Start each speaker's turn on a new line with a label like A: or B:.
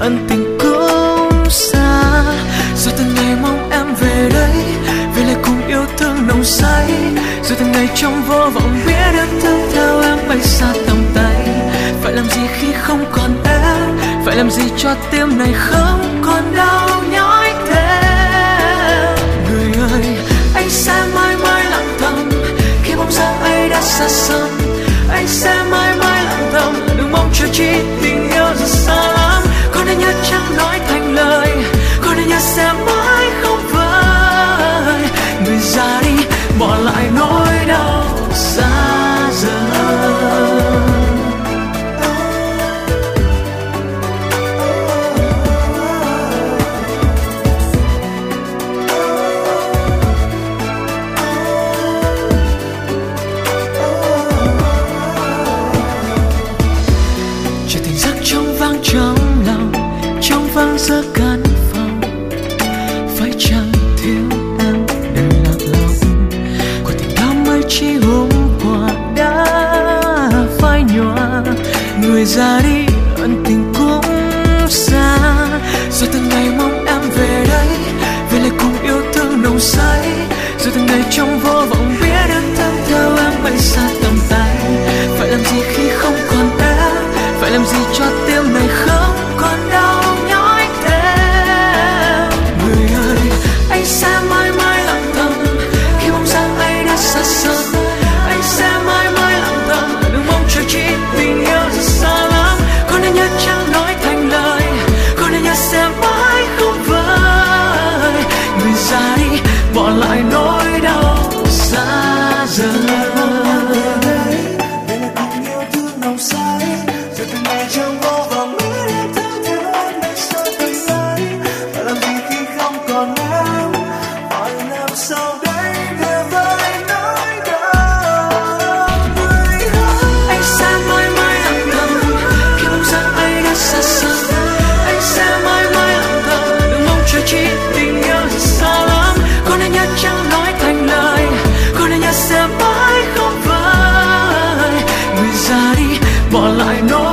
A: ân tình cũng xa. Rồi từng ngày mong em về đây, về lại cùng yêu thương nồng say. Rồi từng ngày trong vô vọng biết em thương theo em bay xa tầm tay. Phải làm gì khi không còn em, phải làm gì cho tim này không còn đau nhói thêm. Người ơi, anh sẽ mãi mãi lặng thầm khi bóng dáng ấy đã xa xăm. Anh sẽ mãi mãi lặng thầm, đừng mong chờ chi tình yêu rất xa lắm. Có nên nhớ chẳng nói thành lời, có nên nhớ sẽ mãi không vơi. Người ra đi, bỏ lại nỗi đau xa rời. Trong lòng, trong vang giữa căn phòng, phải chăng thiếu em đừng lạc lòng. Của tình đó mới chỉ hôm qua đã phai nhòa. Người ra đi, ân tình cũng xa. Rồi từng ngày mong em về đây, về lại cùng yêu thương nồng say. Rồi từng ngày trong vô vọng biết em thương theo em bay xa tầm tay. Phải làm gì khi không còn em, phải làm gì cho tim này không còn đau nhói thêm. Người ơi, anh sẽ mãi mãi lặng thầm khi bóng dáng ấy đã xa xăm. Anh sẽ mãi mãi lặng thầm, đừng mong chờ chi tình yêu rất xa lắm. Có nên nhớ chẳng nói thành lời, có nên nhớ sẽ mãi không vơi. Người ra đi, bỏ lại nỗi đau xa rời.
B: Trong vô vọng biết em thương theo anh bay xa tầm tay. Phải làm gì khi không còn em, phải làm sao đây để vơi nỗi đau. Người ơi,
A: anh sẽ mãi mãi lặng thầm khi bóng dáng ấy đã xa xăm. Anh sẽ mãi mãi lặng thầm, đừng mong chờ chi tình yêu rất xa lắm. Có nên nhớ chẳng nói thành lời, có nên nhớ sẽ mãi không vơi. Người ra đi, bỏ lại nỗi